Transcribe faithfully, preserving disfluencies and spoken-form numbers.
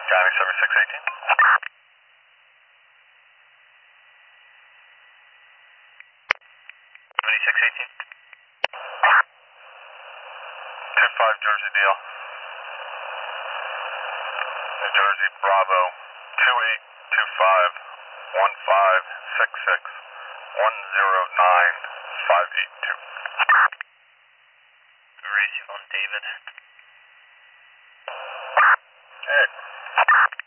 Johnny seventy-six eighteen. seventy-six eighteen. two five Jersey Deal. New Jersey Bravo two eight two five one five six six one zero nine five eight two. Racing on David. Hey.